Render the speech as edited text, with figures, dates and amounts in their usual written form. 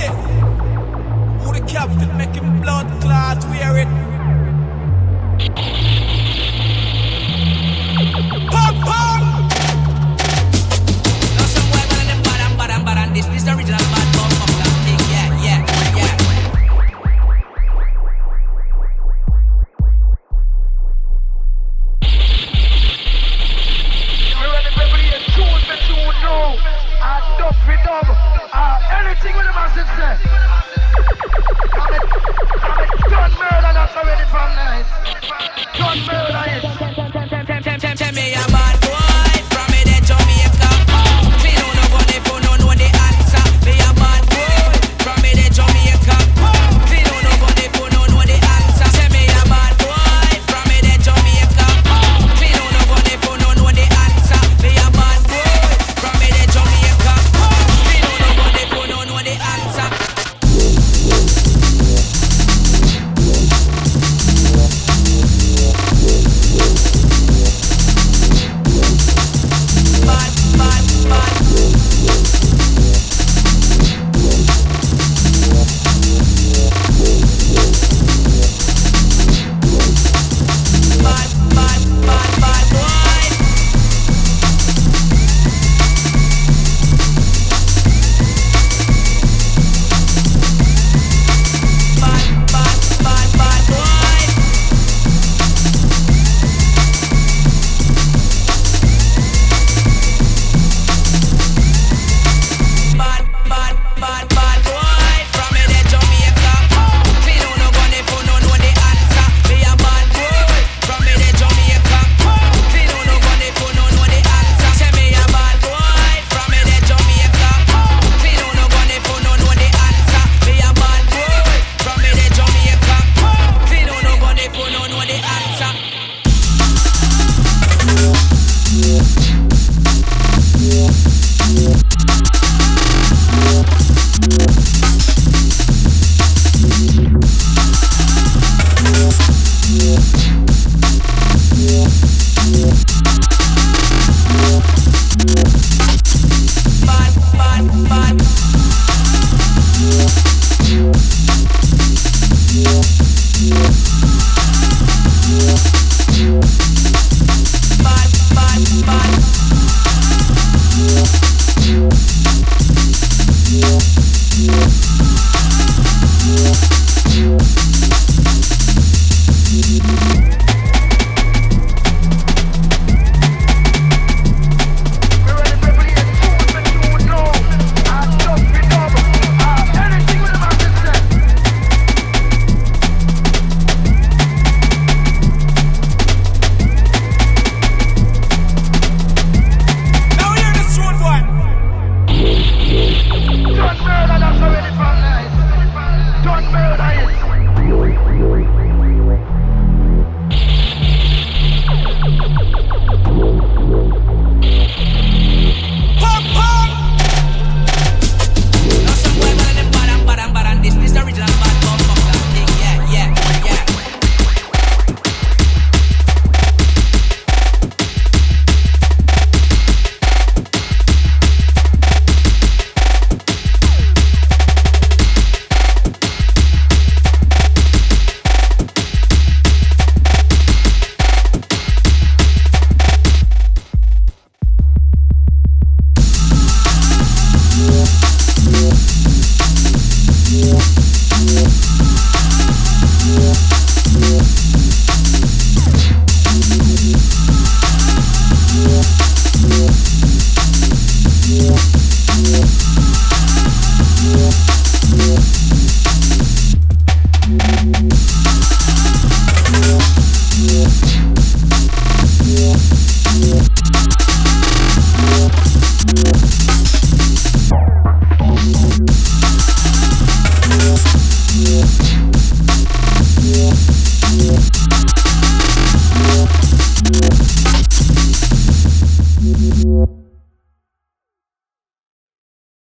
Who the captain making blood clot wear it? Pop, pop! Now some boy one of them baran. This the original bad bomb of that thing. Yeah. Anything with the massive say. I'm a gun murder, that's already from nice. Gun murder is. Tell me a bad boy from me the Jamaica. Me no gonna for no know the answer. Me a bad boy from me the Jamaica. Me no gonna for no know the answer. Tell me a bad boy from me the Jamaica. Me no gonna for no know the answer. Me a bad boy from me the Jamaica. Me no gonna for no know the answer.